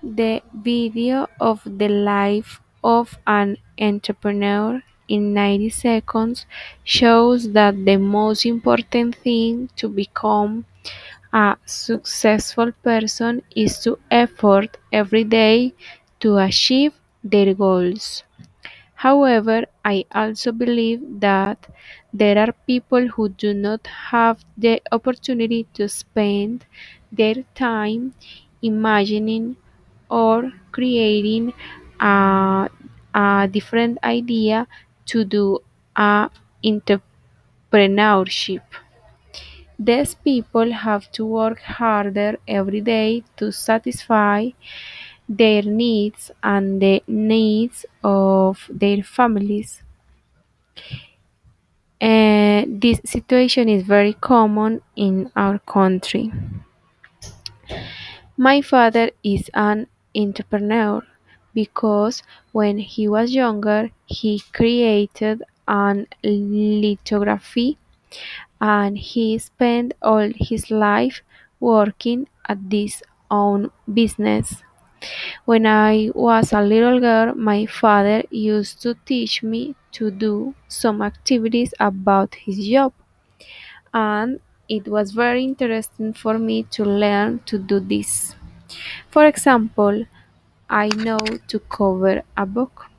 The video of the life of an entrepreneur in 90 seconds shows that the most important thing to become a successful person is to effort every day to achieve their goals. However, I also believe that there are people who do not have the opportunity to spend their time imagining or creating a, a different idea to do a entrepreneurship. These people have to work harder every day to satisfy their needs and the needs of their families. This situation is very common in our country. My father is an entrepreneur because when he was younger, he created an lithography and he spent all his life working at this own business. When I was a little girl, my father used to teach me to do some activities about his job, and it was very interesting for me to learn to do this. For example, I know to cover a book.